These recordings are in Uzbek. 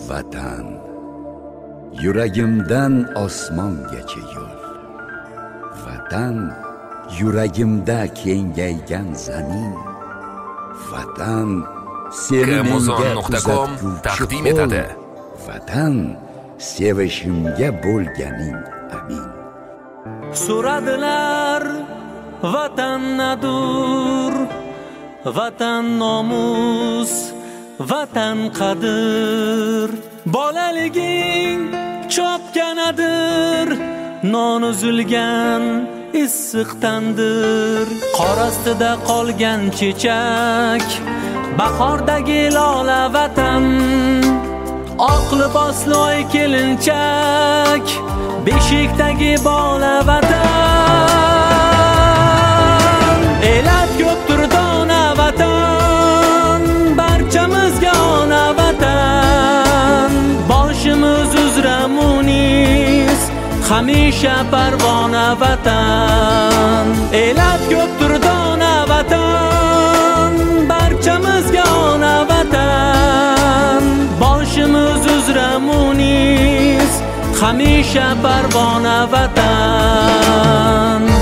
vatan, yuragimdan osmongacha yo'l. Vatan, yuragimda kengaygan zamin. Vatan, seni menga Kmozon.com taqdim etadi. Vatan, sevishimga bo'lganing amin. So'radilar vatan nadur, vatan nomus, vatan qadr. Bolaliging chopganadir, non uzilgan issiq tandir. Qor ostida qolgan chechak, bahordagi lola vatan. Oq libosli oy kelinchak, beshikdagi bola vatan. Elat ko'pdir dona vatan, barchamizga ona vatan. Boshimiz uzra munis, hamisha parvona vatan. Elat ko'pdir dona vatan, barchamizga ona vatan. Boshimiz uzra munis, hamisha parvona vatan.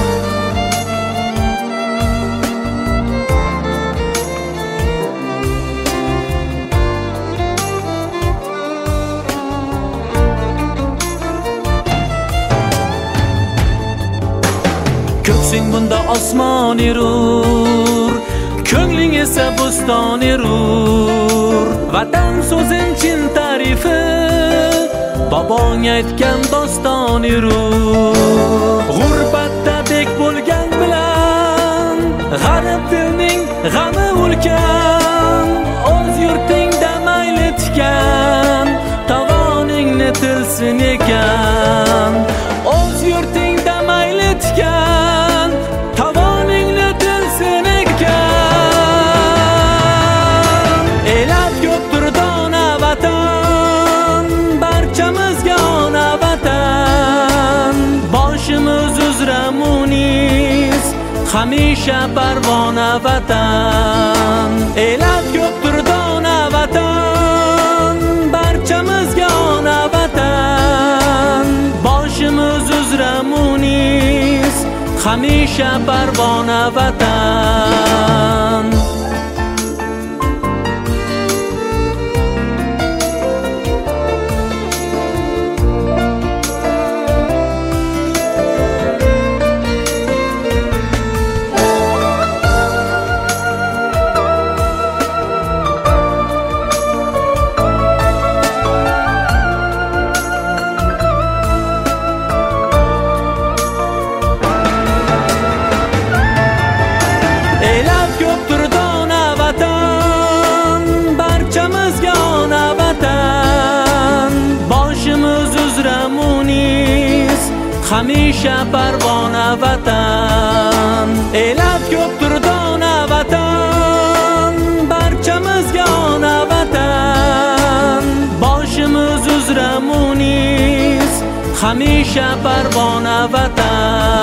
Ko'ksing bunda osmon erur, ko'ngling esa buston erur. Vatan so'zing chin tarifi, bobong aytgan doston erur. G'urbatda bek bo'lgan bilan, g'arib dilning g'ami ulkan. O'z yurtingda mayli tikan, tovoningni tilsin ekan. O'z yurtingda mayli tikan, tovoningni tilsin ekan. Elat ko'pdir dona vatan, barchamizga ona vatan. Boshimiz uzra munis, hamisha parvona vatan. Elat ko'pdir dona vatan, barchamizga ona vatan. Boshimiz uzra munis, hamisha parvona vatan. Hamisha parvona vatan. Elat ko'pdir dona vatan, barchamizga ona vatan. Boshimiz uzra munis, hamisha parvona vatan.